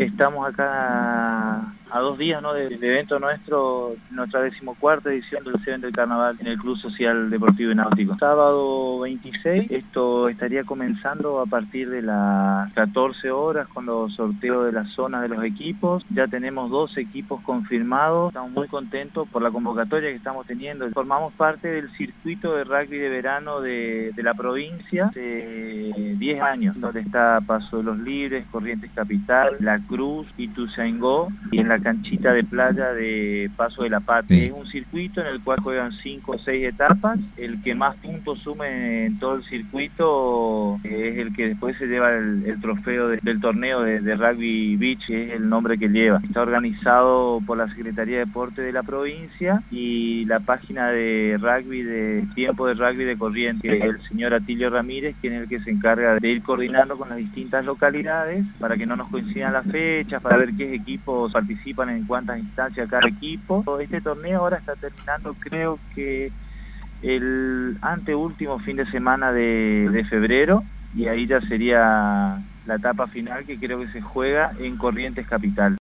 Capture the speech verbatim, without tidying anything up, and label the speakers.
Speaker 1: Estamos acá a dos días, ¿no?, del evento nuestro, nuestra decimocuarta edición del evento del Carnaval en el Club Social Deportivo y Náutico. Sábado veintiséis, esto estaría comenzando a partir de las catorce horas con los sorteos de las zonas de los equipos. Ya tenemos dos equipos confirmados, estamos muy contentos por la convocatoria que estamos teniendo. Formamos parte del circuito de rugby de verano de, de la provincia de diez años, donde está Paso de los Libres, Corrientes Capital, La Cruz, Ituzaingó y en la canchita de playa de Paso de la Patria. Sí. Es un circuito en el cual juegan cinco o seis etapas. El que más puntos sume en todo el circuito es el que después se lleva el, el trofeo de, del torneo de, de Rugby Beach, es el nombre que lleva. Está organizado por la Secretaría de Deporte de la provincia y la página de rugby de Tiempo de Rugby de Corrientes, el señor Atilio Ramírez, quien es el que se encarga de ir coordinando con las distintas localidades para que no nos coincidan las fechas, para ver qué equipos participan en cuántas instancias cada equipo. Este torneo ahora está terminando, creo que el anteúltimo fin de semana de, de febrero, y ahí ya sería la etapa final, que creo que se juega en Corrientes Capital.